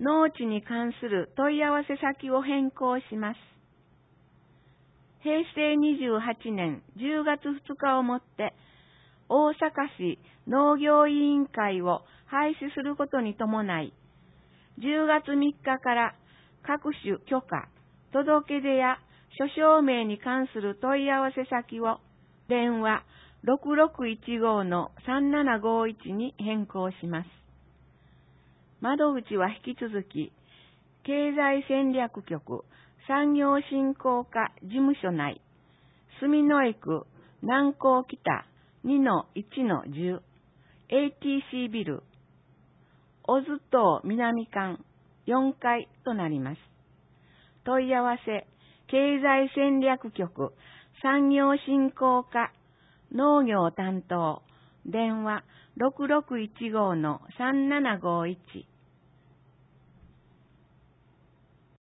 農地に関する問い合わせ先を変更します。平成28年10月2日をもって、大阪市農業委員会を廃止することに伴い、10月3日から各種許可、届け出や諸証明に関する問い合わせ先を電話6615-3751に変更します。窓口は引き続き、経済戦略局産業振興課事務所内、住之江区南港北 2-1-10 ATC ビル、小津島南館4階となります。問い合わせ、経済戦略局産業振興課農業担当、電話6615-3751